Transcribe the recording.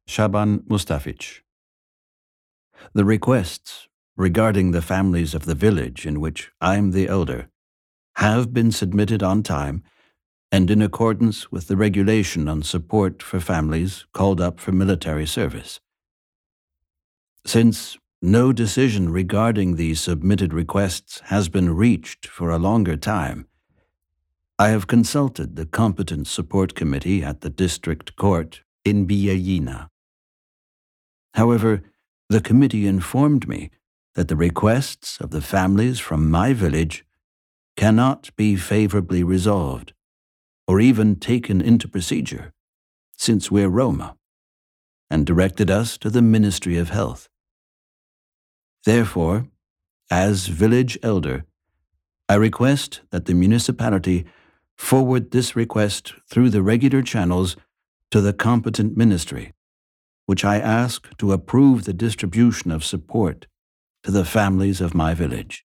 Shaban Mustafic. The requests regarding the families of the village in which I'm the elder have been submitted on time and in accordance with the regulation on support for families called up for military service. Since no decision regarding these submitted requests has been reached for a longer time, I have consulted the competent support committee at the district court in Bijeljina. However, the committee informed me that the requests of the families from my village cannot be favorably resolved or even taken into procedure, since we're Roma, and directed us to the Ministry of Health. Therefore, as village elder, I request that the municipality forward this request through the regular channels to the competent ministry, which I ask to approve the distribution of support to the families of my village.